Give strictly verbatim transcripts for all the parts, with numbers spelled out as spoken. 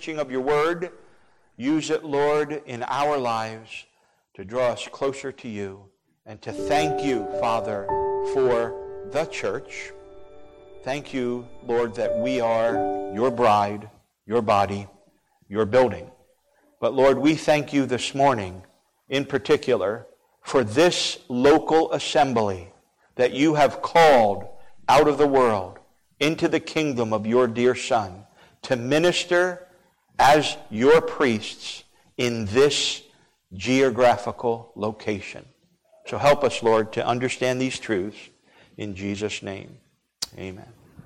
preaching of your word. Use it, Lord, in our lives to draw us closer to you and to thank you, Father, for the church. Thank you, Lord, that we are your bride, your body, your building. But Lord, we thank you this morning in particular for this local assembly that you have called out of the world into the kingdom of your dear Son to minister as your priests in this geographical location. So help us, Lord, to understand these truths in Jesus' name. Amen.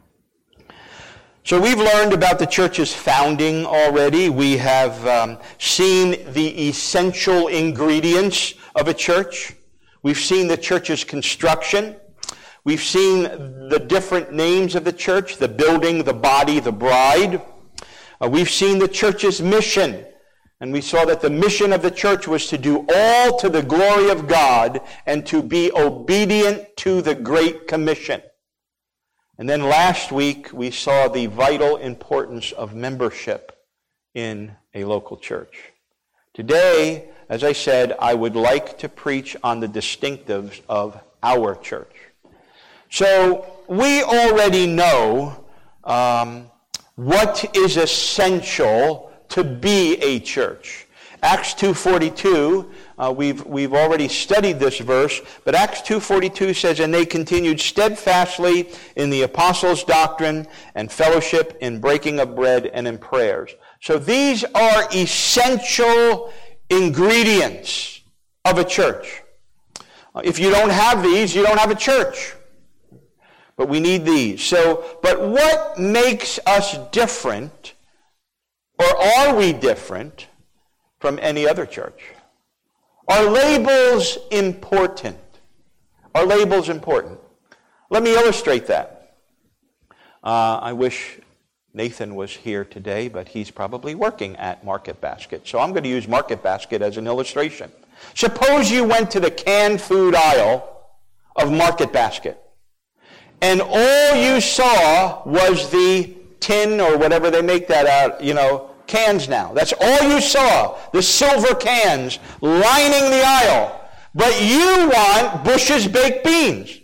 So we've learned about the church's founding already. We have um, seen the essential ingredients of a church. We've seen the church's construction. We've seen the different names of the church, the building, the body, the bride. Uh, we've seen the church's mission. And we saw that the mission of the church was to do all to the glory of God and to be obedient to the Great Commission. And then last week, we saw the vital importance of membership in a local church. Today, as I said, I would like to preach on the distinctives of our church. So, we already know um, what is essential to be a church. Acts two forty-two, uh, we've we've already studied this verse, but Acts two forty-two says, "And they continued steadfastly in the apostles' doctrine and fellowship, in breaking of bread and in prayers." So these are essential ingredients of a church. Uh, if you don't have these, you don't have a church. But we need these. So, but what makes us different, or are we different from any other church? Are labels important? Are labels important? Let me illustrate that. Uh, I wish Nathan was here today, but he's probably working at Market Basket. So I'm going to use Market Basket as an illustration. Suppose you went to the canned food aisle of Market Basket, and all you saw was the tin or whatever they make that out, you know, cans now. That's all you saw, the silver cans lining the aisle. But you want Bush's baked beans.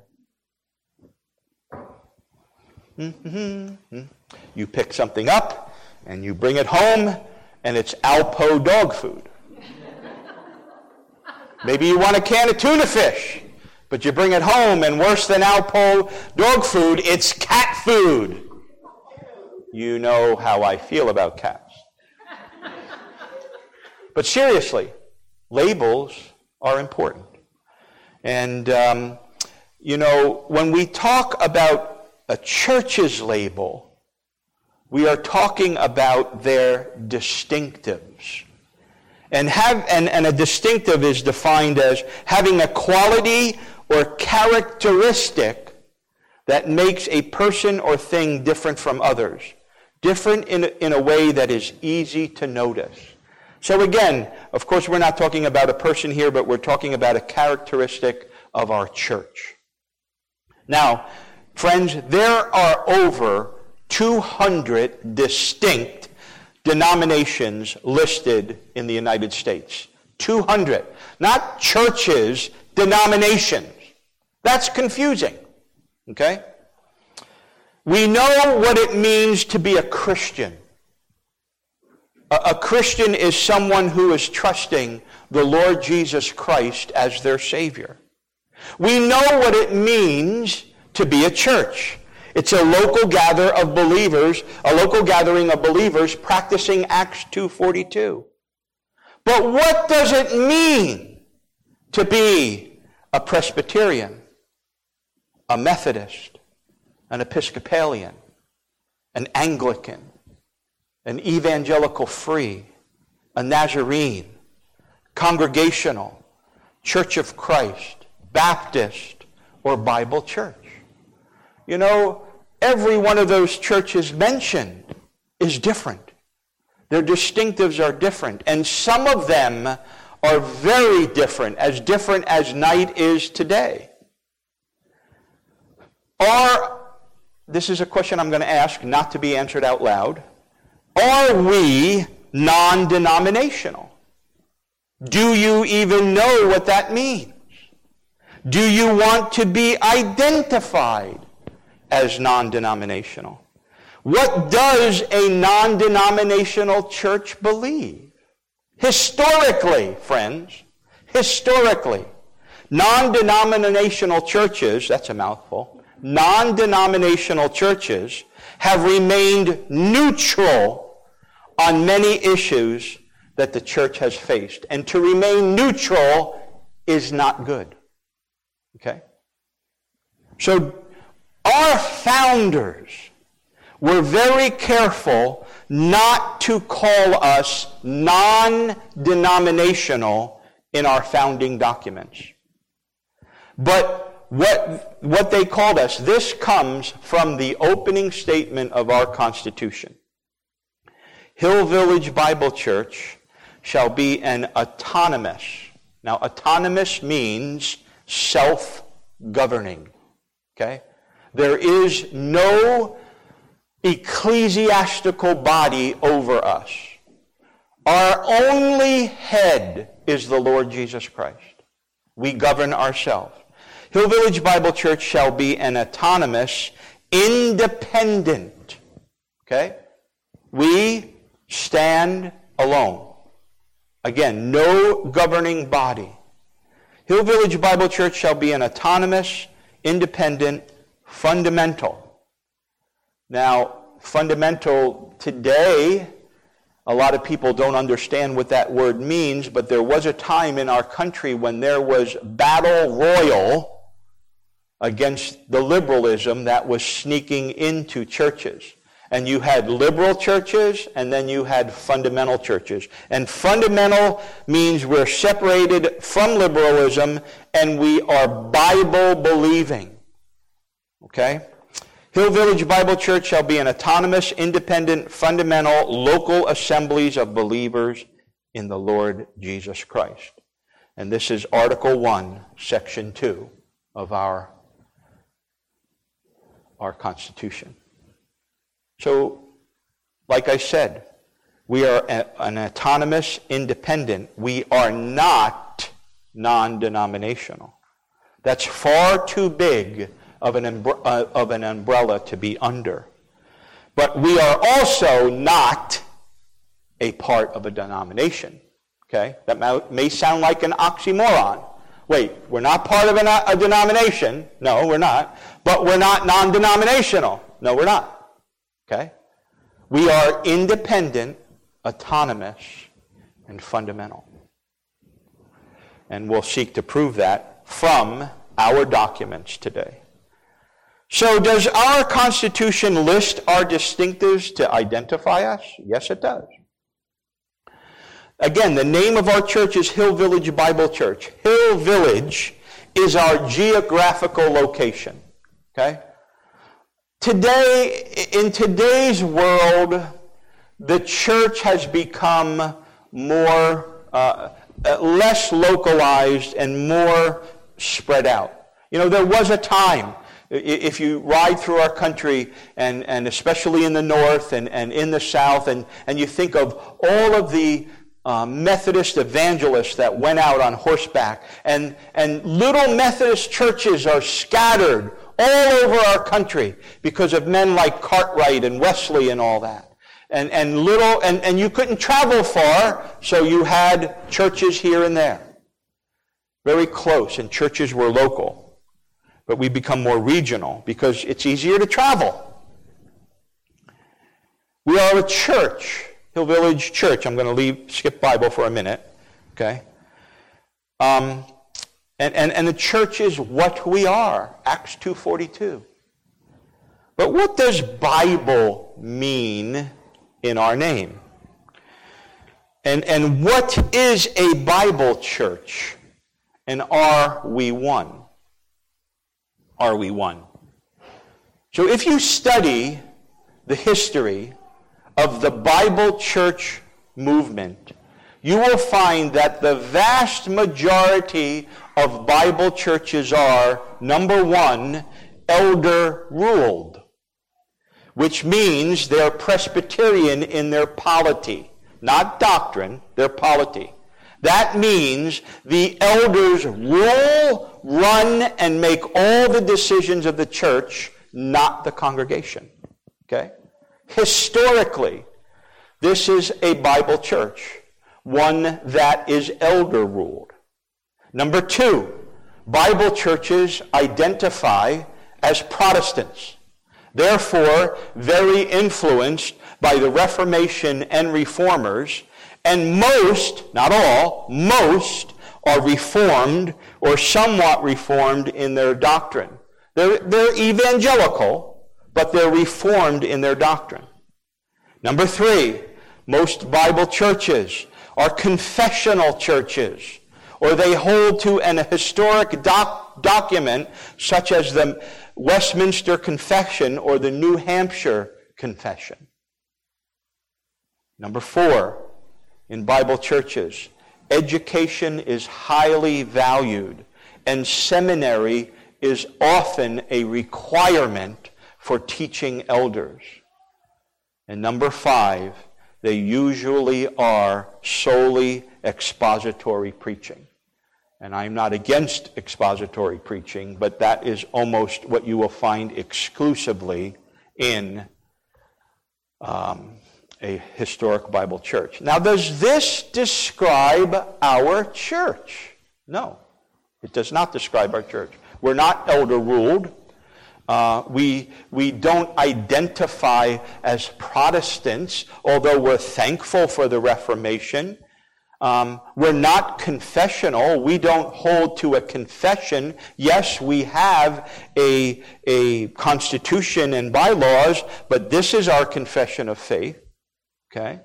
Mm-hmm. You pick something up and you bring it home and it's Alpo dog food. Maybe you want a can of tuna fish, but you bring it home and worse than Alpo dog food, it's cat food. You know how I feel about cats. But seriously, labels are important. And, um, you know, when we talk about a church's label, we are talking about their distinctives. And, have, and, and a distinctive is defined as having a quality or characteristic that makes a person or thing different from others. Different in, in a way that is easy to notice. So again, of course, we're not talking about a person here, but we're talking about a characteristic of our church. Now, friends, there are over two hundred distinct denominations listed in the United States. two hundred. Not churches, denominations. That's confusing. Okay? We know what it means to be a Christian. A, a Christian is someone who is trusting the Lord Jesus Christ as their Savior. We know what it means to be a church. It's a local gather of believers, a local gathering of believers practicing Acts two forty-two. But what does it mean to be a Presbyterian, a Methodist, an Episcopalian, an Anglican, an Evangelical Free, a Nazarene, Congregational, Church of Christ, Baptist, or Bible Church? You know, every one of those churches mentioned is different. Their distinctives are different, and some of them are very different, as different as night is today. Are This is a question I'm going to ask, not to be answered out loud. Are we non-denominational? Do you even know what that means? Do you want to be identified as non-denominational? What does a non-denominational church believe? Historically, friends, historically, non-denominational churches, that's a mouthful, non-denominational churches have remained neutral on many issues that the church has faced. And to remain neutral is not good. Okay? So our founders were very careful not to call us non-denominational in our founding documents. But what, what they called us, this comes from the opening statement of our Constitution. Hill Village Bible Church shall be an autonomous. Now, autonomous means self-governing. Okay? There is no ecclesiastical body over us. Our only head is the Lord Jesus Christ. We govern ourselves. Hill Village Bible Church shall be an autonomous, independent. Okay? We stand alone. Again, no governing body. Hill Village Bible Church shall be an autonomous, independent, fundamental. Now, fundamental today, a lot of people don't understand what that word means, but there was a time in our country when there was battle royal against the liberalism that was sneaking into churches. And you had liberal churches, and then you had fundamental churches. And fundamental means we're separated from liberalism, and we are Bible-believing. Okay? Hill Village Bible Church shall be an autonomous, independent, fundamental, local assemblies of believers in the Lord Jesus Christ. And this is Article one, Section two of our, our Constitution. So, like I said, we are a, an autonomous, independent. We are not non-denominational. That's far too big of an, umbre- uh, of an umbrella to be under. But we are also not a part of a denomination. Okay? That may, may sound like an oxymoron. Wait, we're not part of an, a denomination. No, we're not. But we're not non-denominational. No, we're not. Okay? We are independent, autonomous, and fundamental. And we'll seek to prove that from our documents today. So does our Constitution list our distinctives to identify us? Yes, it does. Again, the name of our church is Hill Village Bible Church. Hill Village is our geographical location. Okay? Today, in today's world, the church has become more, uh, less localized and more spread out. You know, there was a time, if you ride through our country, and, and especially in the north and, and in the south, and, and you think of all of the uh, Methodist evangelists that went out on horseback, and, and little Methodist churches are scattered all over our country because of men like Cartwright and Wesley and all that. And, and little, and, and you couldn't travel far, so you had churches here and there. Very close, and churches were local. But we become more regional because it's easier to travel. We are a church, Hill Village Church. I'm going to leave, skip Bible for a minute, okay? Um, and, and, and the church is what we are, Acts two forty-two. But what does Bible mean in our name? And, and what is a Bible church? And are we one? Are we one? So if you study the history of the Bible church movement, you will find that the vast majority of Bible churches are, number one, elder-ruled. which means they're Presbyterian in their polity, not doctrine, their polity. That means the elders rule, run, and make all the decisions of the church, not the congregation. Okay? Historically, this is a Bible church, one that is elder-ruled. Number two, Bible churches identify as Protestants, therefore very influenced by the Reformation and Reformers, and most, not all, most are Reformed or somewhat Reformed in their doctrine. They're, they're evangelical, but they're Reformed in their doctrine. Number three, most Bible churches are confessional churches, or they hold to an historic doc- document such as the Westminster Confession or the New Hampshire Confession. Number four, in Bible churches, education is highly valued, and seminary is often a requirement for teaching elders. And number five, they usually are solely expository preaching. And I'm not against expository preaching, but that is almost what you will find exclusively in um, a historic Bible church. Now, does this describe our church? No, it does not describe our church. We're not elder-ruled. Uh, we, we don't identify as Protestants, although we're thankful for the Reformation. Um, we're not confessional. We don't hold to a confession. Yes, we have a, a constitution and bylaws, but this is our confession of faith. Okay?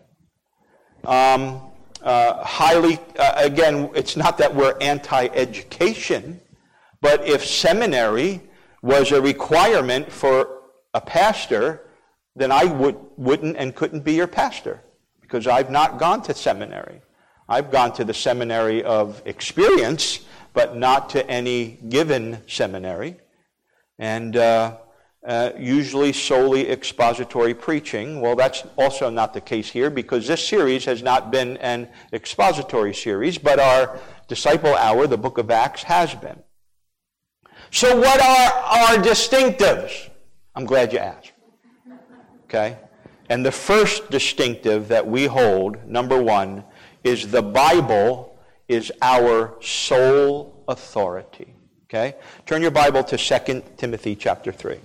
Um, uh, highly, uh, again, it's not that we're anti-education, but if seminary was a requirement for a pastor, then I would, wouldn't and couldn't be your pastor, because I've not gone to seminary. I've gone to the seminary of experience, but not to any given seminary. And uh, uh, usually solely expository preaching. Well, that's also not the case here, because this series has not been an expository series, but our Disciple Hour, the book of Acts, has been. So what are our distinctives? I'm glad you asked. Okay? And the first distinctive that we hold, number one, is the Bible is our sole authority. Okay? Turn your Bible to Second Timothy chapter three.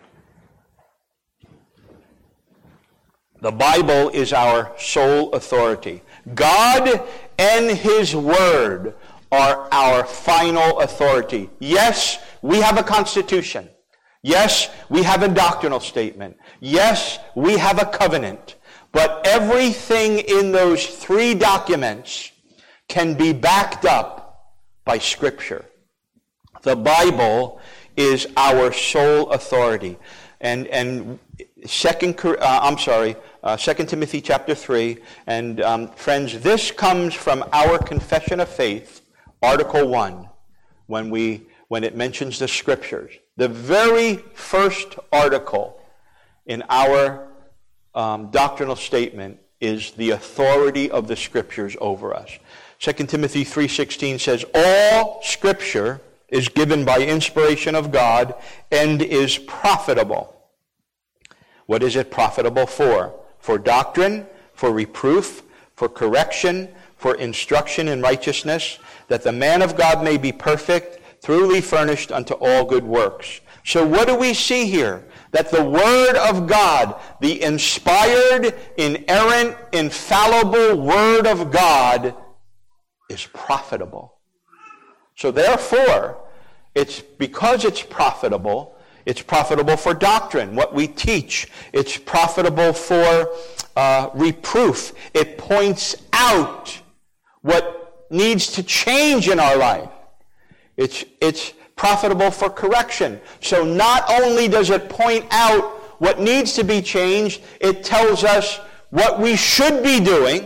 The Bible is our sole authority. God and His Word are our final authority. Yes, we have a constitution. Yes, we have a doctrinal statement. Yes, we have a covenant. But everything in those three documents can be backed up by Scripture. The Bible is our sole authority. And and second, uh, I'm sorry, uh, Second Timothy chapter three. And um, friends, this comes from our Confession of Faith, Article one, when we when it mentions the Scriptures. The very first article in our um, doctrinal statement is the authority of the Scriptures over us. Second Timothy three sixteen says, all Scripture is given by inspiration of God and is profitable. What is it profitable for? For doctrine, for reproof, for correction, for instruction in righteousness, that the man of God may be perfect, thoroughly furnished unto all good works. So what do we see here? That the Word of God, the inspired, inerrant, infallible Word of God, is profitable. So therefore, it's because it's profitable, it's profitable for doctrine, what we teach. It's profitable for uh, reproof. It points out what needs to change in our life. It's, it's profitable for correction. So not only does it point out what needs to be changed, it tells us what we should be doing.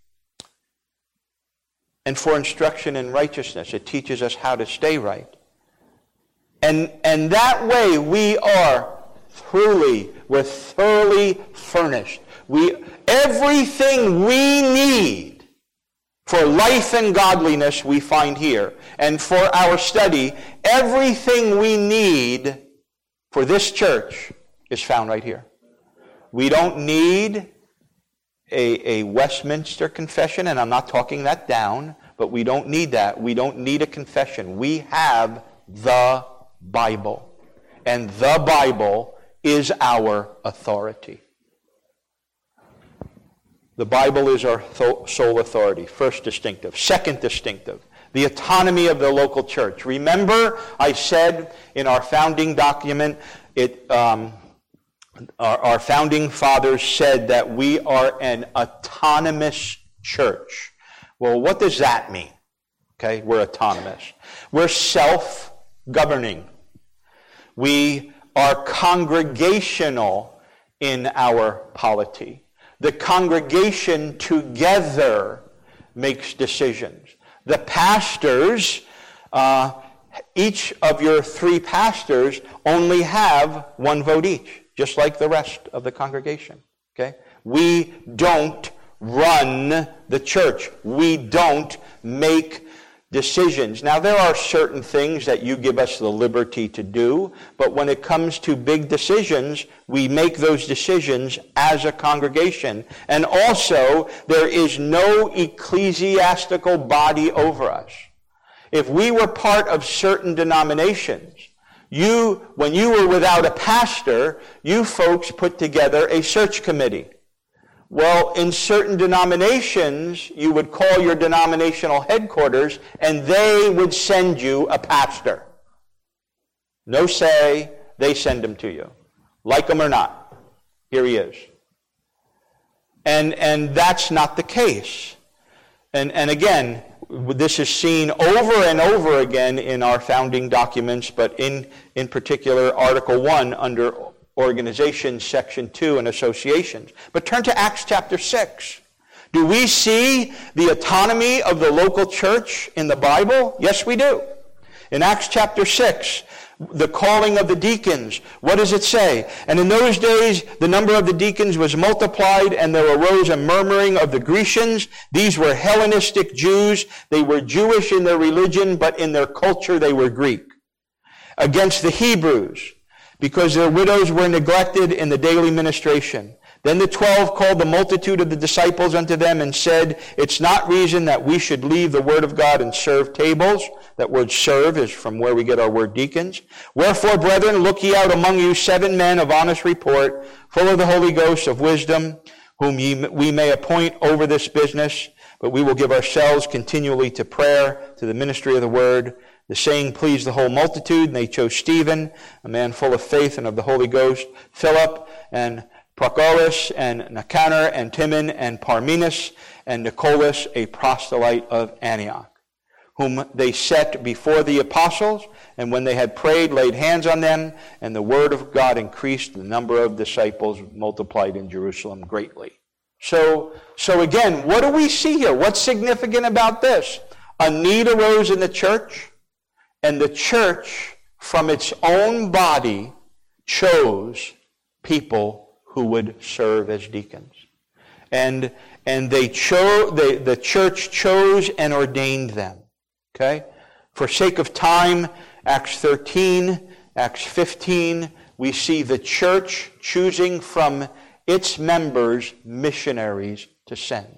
And for instruction in righteousness, it teaches us how to stay right. And, and that way we are truly We're thoroughly furnished. We, everything we need for life and godliness we find here. And for our study, everything we need for this church is found right here. We don't need a, a Westminster confession, and I'm not talking that down, but we don't need that. We don't need a confession. We have the Bible. And the Bible is our authority. The Bible is our th- sole authority. First distinctive. Second distinctive. The autonomy of the local church. Remember, I said in our founding document, it, um, our, our founding fathers said that we are an autonomous church. Well, what does that mean? Okay, we're autonomous. We're self-governing. We are congregational in our polity. The congregation together makes decisions. The pastors, uh, each of your three pastors only have one vote each, just like the rest of the congregation. Okay? We don't run the church. We don't make decisions. Now, there are certain things that you give us the liberty to do, but when it comes to big decisions, we make those decisions as a congregation. And also, there is no ecclesiastical body over us. If we were part of certain denominations, you, when you were without a pastor, you folks put together a search committee. Well, in certain denominations, you would call your denominational headquarters, and they would send you a pastor. No say, they send him to you. Like him or not, here he is. And and that's not the case. And and again, this is seen over and over again in our founding documents, but in, in particular, Article one under Organizations, Section two, and Associations. But turn to Acts chapter six. Do we see the autonomy of the local church in the Bible? Yes, we do. In Acts chapter six, the calling of the deacons, what does it say? And in those days, the number of the deacons was multiplied, and there arose a murmuring of the Grecians. These were Hellenistic Jews. They were Jewish in their religion, but in their culture they were Greek. Against the Hebrews, because their widows were neglected in the daily ministration. Then the twelve called the multitude of the disciples unto them and said, it's not reason that we should leave the word of God and serve tables. That word serve is from where we get our word deacons. Wherefore, brethren, look ye out among you seven men of honest report, full of the Holy Ghost of wisdom, whom ye, we may appoint over this business. But we will give ourselves continually to prayer, to the ministry of the word. The saying pleased the whole multitude, and they chose Stephen, a man full of faith and of the Holy Ghost, Philip, and Prochorus, and Nicanor, and Timon, and Parmenas, and Nicholas, a proselyte of Antioch, whom they set before the apostles, and when they had prayed, laid hands on them, and the word of God increased, the number of disciples multiplied in Jerusalem greatly. So, so again, what do we see here? What's significant about this? A need arose in the church, and the church, from its own body, chose people who would serve as deacons. And and they chose they, the church chose and ordained them. Okay? For sake of time, Acts thirteen, Acts fifteen, we see the church choosing from its members missionaries to send.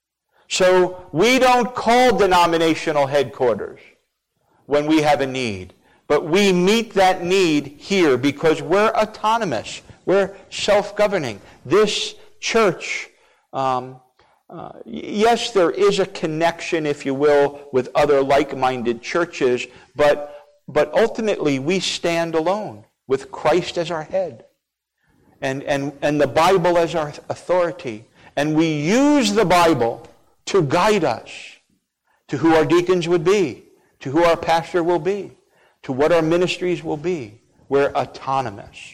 So we don't call denominational headquarters when we have a need. But we meet that need here because we're autonomous. We're self-governing. This church, um, uh, yes, there is a connection, if you will, with other like-minded churches, but, but ultimately we stand alone with Christ as our head and, and, and the Bible as our authority. And we use the Bible to guide us to who our deacons would be, to who our pastor will be, to what our ministries will be. We're autonomous.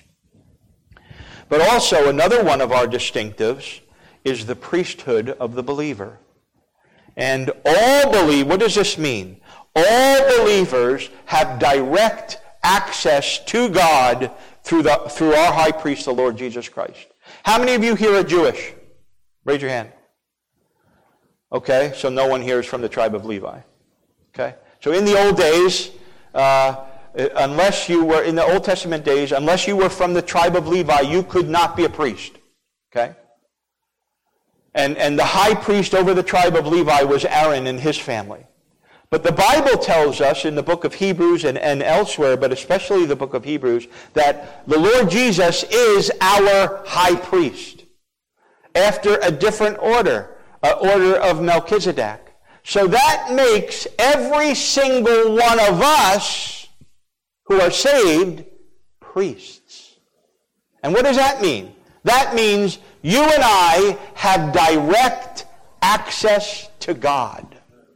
But also, another one of our distinctives is the priesthood of the believer. And all believe, what does this mean? All believers have direct access to God through, the, through our high priest, the Lord Jesus Christ. How many of you here are Jewish? Raise your hand. Okay, so no one here is from the tribe of Levi. Okay, so in the old days, uh, unless you were, in the Old Testament days, unless you were from the tribe of Levi, you could not be a priest. Okay? And, and the high priest over the tribe of Levi was Aaron and his family. But the Bible tells us in the book of Hebrews and, and elsewhere, but especially the book of Hebrews, that the Lord Jesus is our high priest after a different order. Uh, order of Melchizedek. So that makes every single one of us who are saved priests. And what does that mean? That means you and I have direct access to God.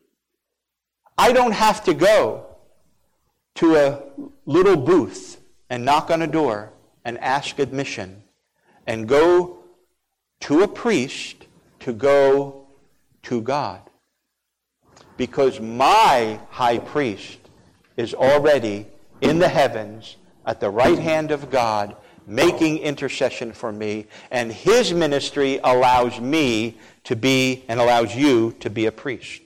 I don't have to go to a little booth and knock on a door and ask admission and go to a priest to go to God. Because my high priest is already in the heavens at the right hand of God making intercession for me, and his ministry allows me to be, and allows you to be a priest.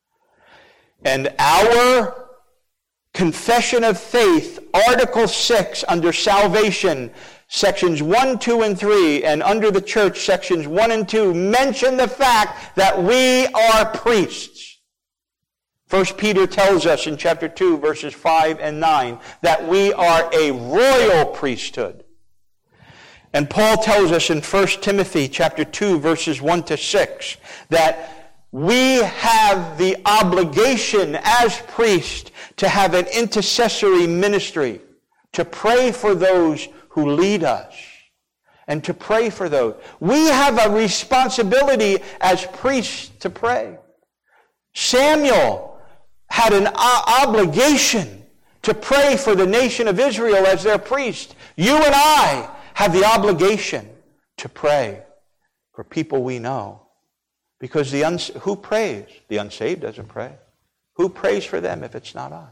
And our confession of faith, Article six, under salvation, sections one, two, and three, and under the church, sections one and two, mention the fact that we are priests. First Peter tells us in chapter two, verses five and nine, that we are a royal priesthood. And Paul tells us in First Timothy chapter two, verses one to six, that we have the obligation as priests to have an intercessory ministry, to pray for those who lead us, and to pray for those. We have a responsibility as priests to pray. Samuel had an obligation to pray for the nation of Israel as their priest. You and I have the obligation to pray for people we know. Because the uns- who prays? The unsaved doesn't pray. Who prays for them if it's not us?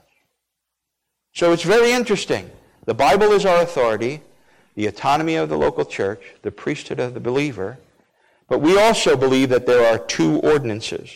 So it's very interesting. The Bible is our authority, the autonomy of the local church, the priesthood of the believer, but we also believe that there are two ordinances.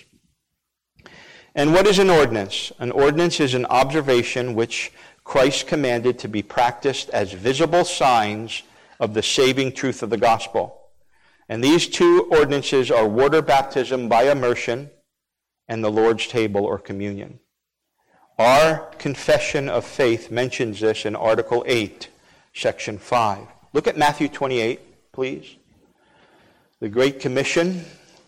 And what is an ordinance? An ordinance is an observation which Christ commanded to be practiced as visible signs of the saving truth of the gospel. And these two ordinances are water baptism by immersion and the Lord's table or communion. Our confession of faith mentions this in Article eight, Section five. Look at Matthew twenty-eight, please. The Great Commission.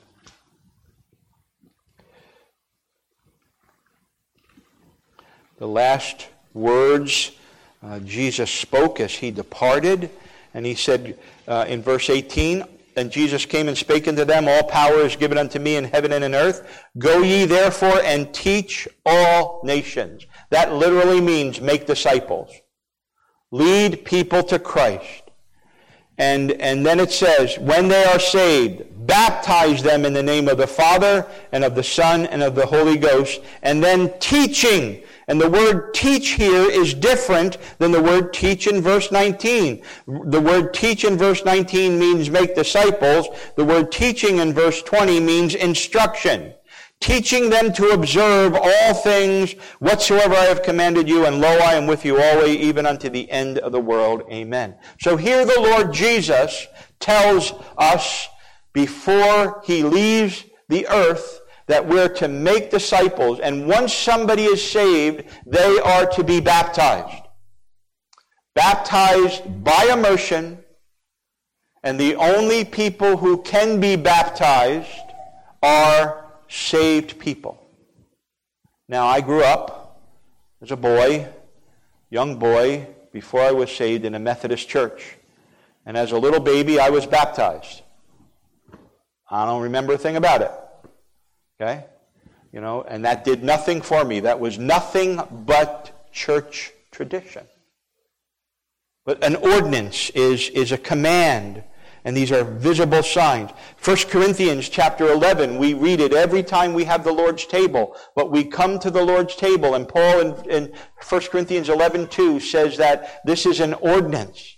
The last words uh, Jesus spoke as he departed. And he said uh, in verse eighteen, "And Jesus came and spake unto them, All power is given unto me in heaven and in earth. Go ye therefore and teach all nations." That literally means make disciples. Lead people to Christ. And, and then it says, when they are saved, baptize them in the name of the Father and of the Son and of the Holy Ghost. And then teaching. And the word teach here is different than the word teach in verse nineteen. The word teach in verse nineteen means make disciples. The word teaching in verse twenty means instruction. Teaching them to observe all things whatsoever I have commanded you, and lo, I am with you always, even unto the end of the world. Amen. So here the Lord Jesus tells us before he leaves the earth that we're to make disciples, and once somebody is saved, they are to be baptized. Baptized by immersion, and the only people who can be baptized are saved people. Now, I grew up as a boy, young boy, before I was saved in a Methodist church. And as a little baby, I was baptized. I don't remember a thing about it. Okay? You know, and that did nothing for me. That was nothing but church tradition. But an ordinance is, is a command, and these are visible signs. First Corinthians chapter eleven, we read it every time we have the Lord's table. But we come to the Lord's table, and Paul in, in First Corinthians eleven two says that this is an ordinance.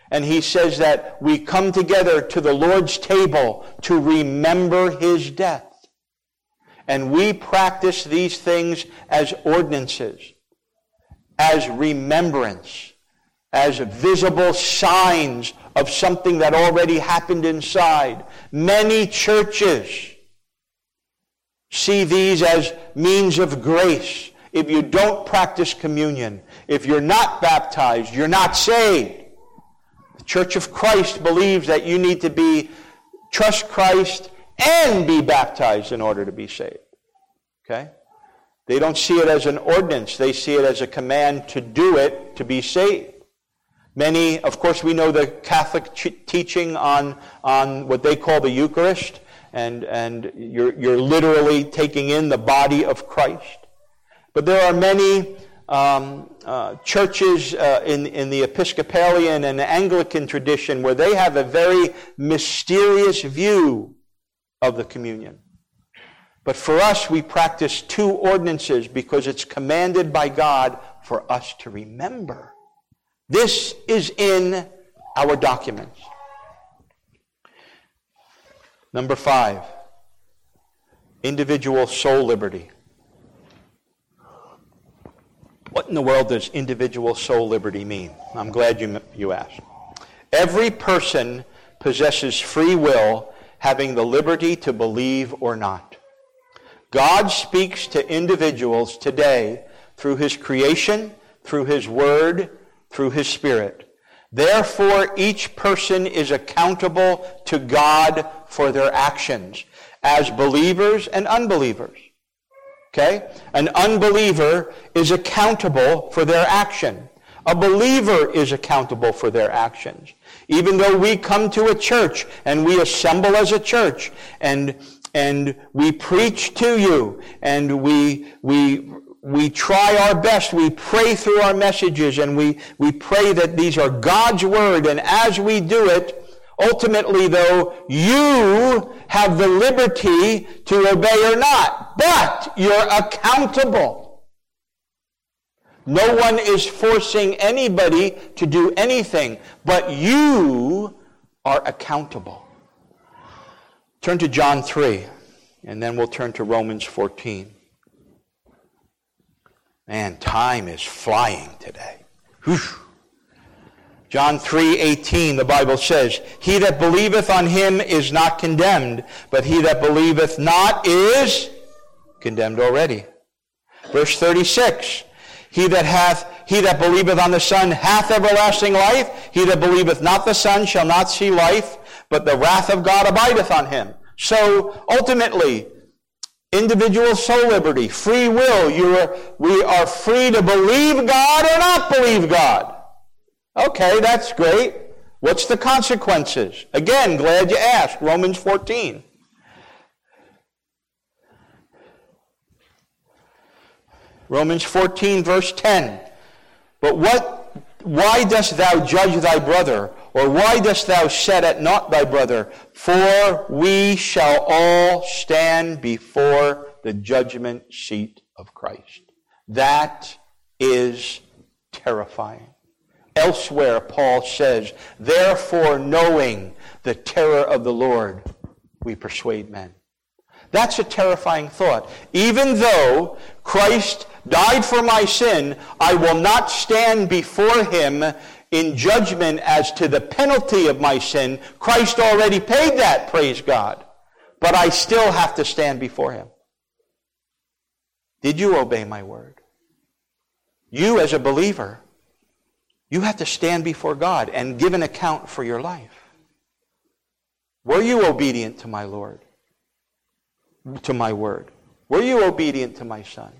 And he says that we come together to the Lord's table to remember his death. And we practice these things as ordinances, as remembrance, as visible signs of something that already happened inside. Many churches see these as means of grace. If you don't practice communion, if you're not baptized, you're not saved. The Church of Christ believes that you need to be trust Christ and be baptized in order to be saved. Okay? They don't see it as an ordinance. They see it as a command to do it to be saved. Many, of course, we know the Catholic ch- teaching on, on what they call the Eucharist, and, and you're, you're literally taking in the body of Christ. But there are many um, uh, churches uh, in, in the Episcopalian and Anglican tradition where they have a very mysterious view of the communion. But for us, we practice two ordinances because it's commanded by God for us to remember. This is in our documents. Number five, individual soul liberty. What in the world does individual soul liberty mean? I'm glad you, you asked. Every person possesses free will, having the liberty to believe or not. God speaks to individuals today through his creation, through his word, through his Spirit. Therefore, each person is accountable to God for their actions, as believers and unbelievers. Okay? An unbeliever is accountable for their action. A believer is accountable for their actions. Even though we come to a church and we assemble as a church and and we preach to you and we we we try our best, we pray through our messages, and we, we pray that these are God's word, and as we do it, ultimately though, you have the liberty to obey or not, but you're accountable. No one is forcing anybody to do anything, but you are accountable. Turn to John three, and then we'll turn to Romans fourteen. Man, time is flying today. Whew. John three eighteen, the Bible says, "He that believeth on him is not condemned, but he that believeth not is condemned already." Verse thirty-six, He that hath, he that believeth on the Son hath everlasting life. He that believeth not the Son shall not see life, but the wrath of God abideth on him. So, ultimately, individual soul liberty, free will, you are, we are free to believe God or not believe God. Okay, that's great. What's the consequences? Again, glad you asked. Romans fourteen. Romans fourteen, verse ten. But what, why dost thou judge thy brother? Or why dost thou set at naught thy brother? For we shall all stand before the judgment seat of Christ. That is terrifying. Elsewhere, Paul says, "Therefore, knowing the terror of the Lord, we persuade men." That's a terrifying thought. Even though Christ died for my sin, I will not stand before him in judgment as to the penalty of my sin. Christ already paid that, praise God. But I still have to stand before him. Did you obey my word? You as a believer, you have to stand before God and give an account for your life. Were you obedient to my Lord? To my word? Were you obedient to my Son?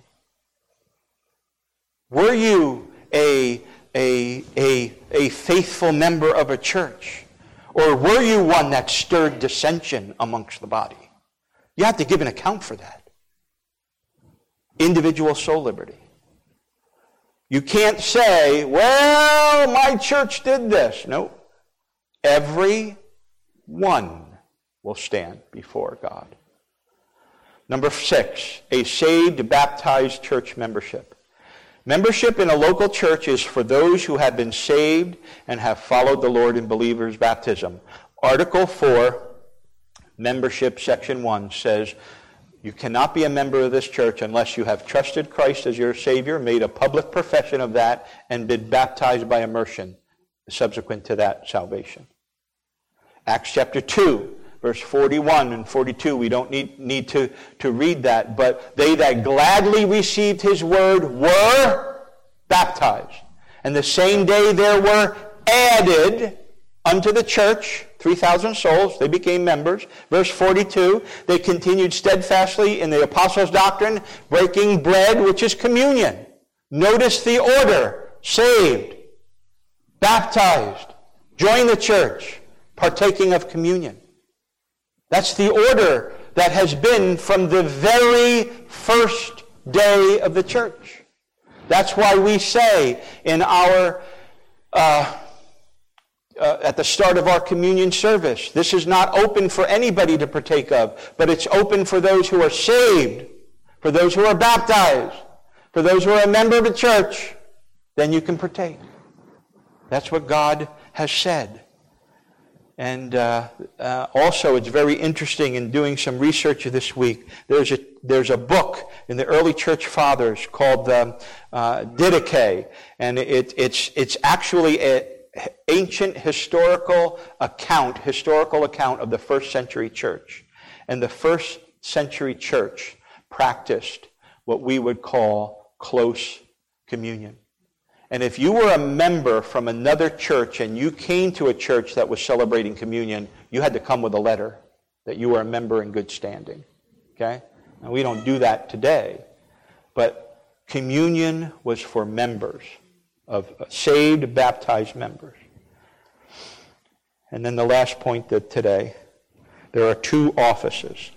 Were you a, a, a, a faithful member of a church? Or were you one that stirred dissension amongst the body? You have to give an account for that. Individual soul liberty. You can't say, well, my church did this. No. Every one will stand before God. Number six, a saved, baptized church membership. Membership in a local church is for those who have been saved and have followed the Lord in believers' baptism. Article four, membership, section one, says you cannot be a member of this church unless you have trusted Christ as your Savior, made a public profession of that, and been baptized by immersion subsequent to that salvation. Acts chapter two, verse forty-one and forty-two, we don't need, need to, to read that, but they that gladly received his word were baptized. And the same day there were added unto the church three thousand souls. They became members. Verse forty-two, they continued steadfastly in the apostles' doctrine, breaking bread, which is communion. Notice the order: saved, baptized, join the church, partaking of communion. That's the order that has been from the very first day of the church. That's why we say in our uh, uh, at the start of our communion service, this is not open for anybody to partake of, but it's open for those who are saved, for those who are baptized, for those who are a member of the church. Then you can partake. That's what God has said. And uh, uh, also, it's very interesting in doing some research this week. There's a there's a book in the early church fathers called um, uh, Didache, and it, it's it's actually an ancient historical account, historical account of the first century church. And the first century church practiced what we would call close communion. And if you were a member from another church and you came to a church that was celebrating communion, you had to come with a letter that you were a member in good standing. Okay? Now, we don't do that today. But communion was for members, of saved, baptized members. And then the last point that today, there are two offices.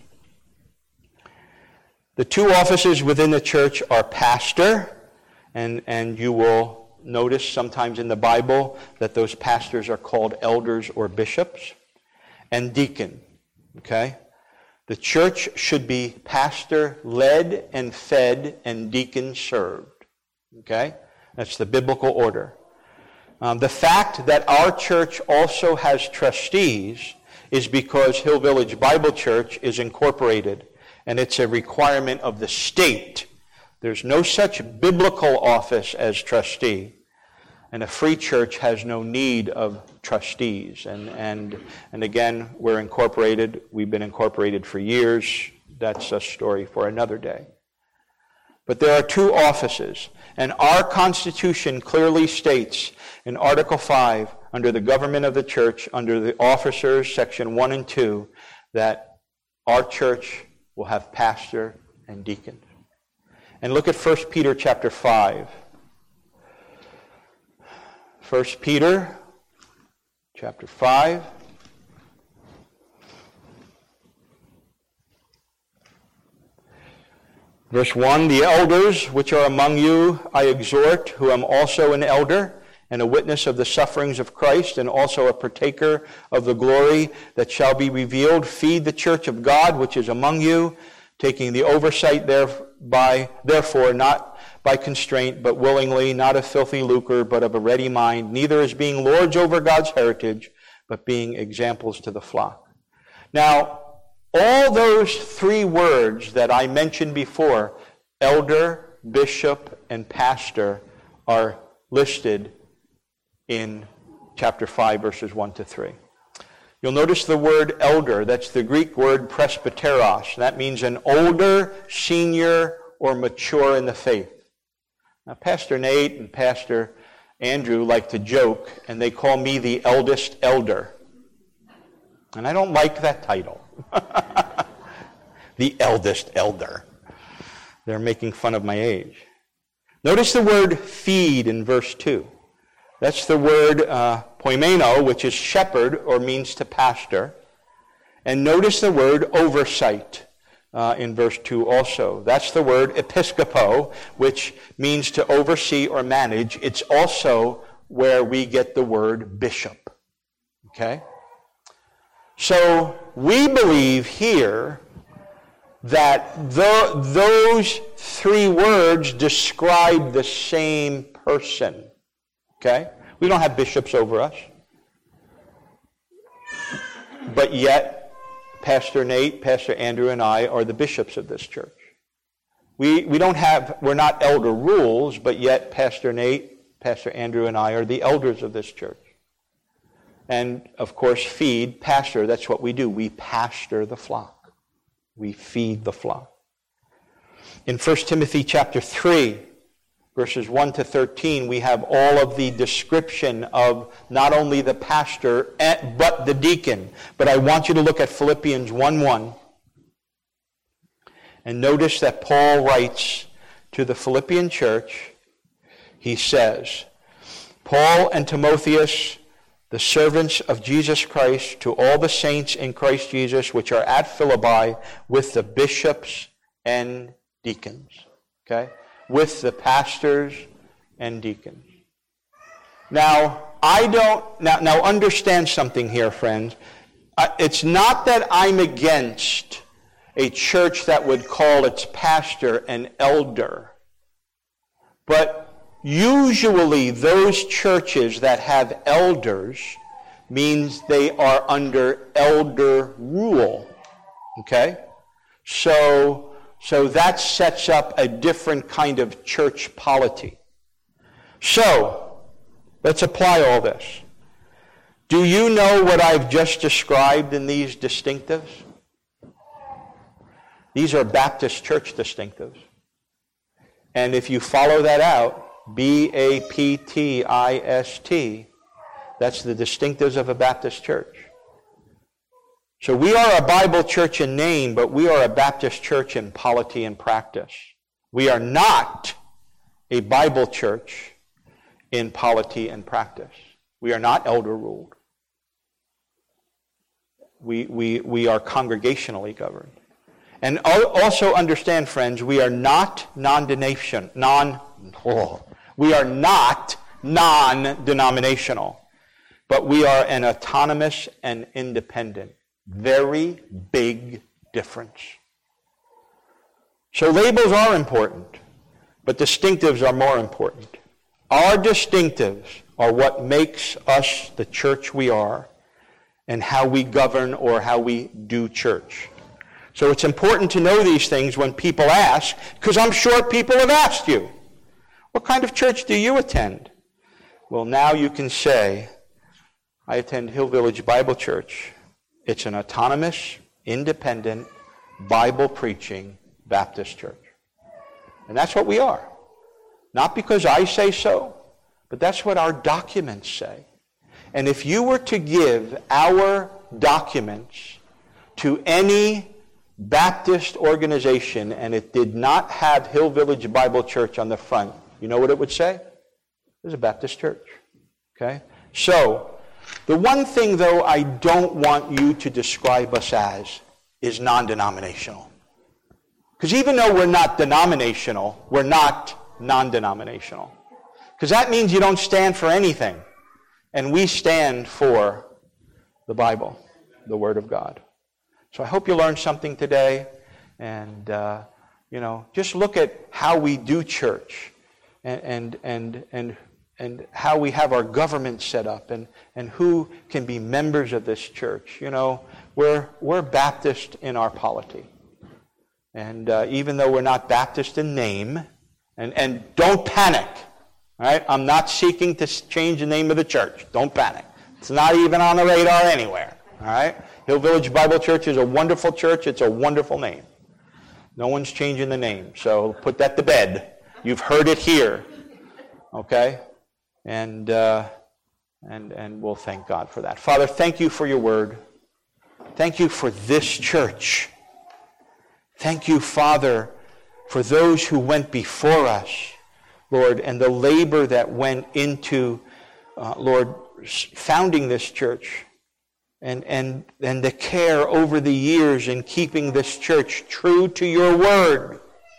The two offices within the church are pastor, and, and you will notice sometimes in the Bible that those pastors are called elders or bishops, and deacon. Okay? The church should be pastor-led and fed and deacon-served. Okay? That's the biblical order. Um, the fact that our church also has trustees is because Hill Village Bible Church is incorporated, and it's a requirement of the state. There's no such biblical office as trustee, and a free church has no need of trustees. And and and again, we're incorporated. We've been incorporated for years. That's a story for another day. But there are two offices, and our Constitution clearly states in Article five, under the government of the church, under the officers, section one and two, that our church will have pastor and deacon. And look at First Peter chapter five. First Peter chapter five. Verse one, the elders which are among you I exhort, who am also an elder, and a witness of the sufferings of Christ, and also a partaker of the glory that shall be revealed. Feed the church of God which is among you, taking the oversight thereby, therefore, not by constraint, but willingly, not of filthy lucre, but of a ready mind, neither as being lords over God's heritage, but being examples to the flock. Now, all those three words that I mentioned before, elder, bishop, and pastor, are listed in chapter five, verses one to three. You'll notice the word elder. That's the Greek word presbyteros. That means an older, senior, or mature in the faith. Now, Pastor Nate and Pastor Andrew like to joke, and they call me the eldest elder. And I don't like that title. The eldest elder. They're making fun of my age. Notice the word feed in verse two. That's the word uh, poimeno, which is shepherd, or means to pastor. And notice the word oversight uh, in verse two also. That's the word episkopo, which means to oversee or manage. It's also where we get the word bishop. Okay? So we believe here that the, those three words describe the same person. Okay? We don't have bishops over us. But yet, Pastor Nate, Pastor Andrew, and I are the bishops of this church. We, we don't have, we're not elder rules, but yet Pastor Nate, Pastor Andrew, and I are the elders of this church. And, of course, feed, pastor, that's what we do. We pastor the flock. We feed the flock. In First Timothy chapter three, verses one to thirteen, we have all of the description of not only the pastor, but the deacon. But I want you to look at Philippians one one. And notice that Paul writes to the Philippian church, he says, Paul and Timotheus, the servants of Jesus Christ, to all the saints in Christ Jesus, which are at Philippi, with the bishops and deacons. Okay? With the pastors and deacons. Now, I don't, now, now understand something here, friends. Uh, it's not that I'm against a church that would call its pastor an elder. But usually those churches that have elders means they are under elder rule. Okay? So, so that sets up a different kind of church polity. So, let's apply all this. Do you know what I've just described in these distinctives? These are Baptist church distinctives. And if you follow that out, B A P T I S T, that's the distinctives of a Baptist church. So we are a Bible church in name, but we are a Baptist church in polity and practice. We are not a Bible church in polity and practice. We are not elder ruled. We, we, we are congregationally governed. And also understand, friends, we are not non-denomination, non, oh, we are not non-denominational, but we are an autonomous and independent. Very big difference. So labels are important, but distinctives are more important. Our distinctives are what makes us the church we are and how we govern or how we do church. So it's important to know these things when people ask, because I'm sure people have asked you, what kind of church do you attend? Well, now you can say, I attend Hill Village Bible Church. It's an autonomous, independent, Bible-preaching Baptist church. And that's what we are. Not because I say so, but that's what our documents say. And if you were to give our documents to any Baptist organization and it did not have Hill Village Bible Church on the front, you know what it would say? It's a Baptist church. Okay? So, the one thing, though, I don't want you to describe us as is non-denominational. Because even though we're not denominational, we're not non-denominational. Because that means you don't stand for anything. And we stand for the Bible, the Word of God. So I hope you learned something today. And, uh, you know, just look at how we do church and and and and, and how we have our government set up and, and who can be members of this church. You know, we're, we're Baptist in our polity. And uh, even though we're not Baptist in name, and, and don't panic. All right? I'm not seeking to change the name of the church. Don't panic. It's not even on the radar anywhere. All right? Hill Village Bible Church is a wonderful church. It's a wonderful name. No one's changing the name. So put that to bed. You've heard it here. Okay? And uh, and and we'll thank God for that. Father, thank you for your word. Thank you for this church. Thank you, Father, for those who went before us, Lord, and the labor that went into, uh, Lord, founding this church. And, and, and the care over the years in keeping this church true to your word.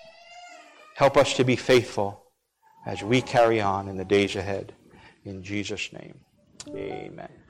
Help us to be faithful as we carry on in the days ahead. In Jesus' name, amen.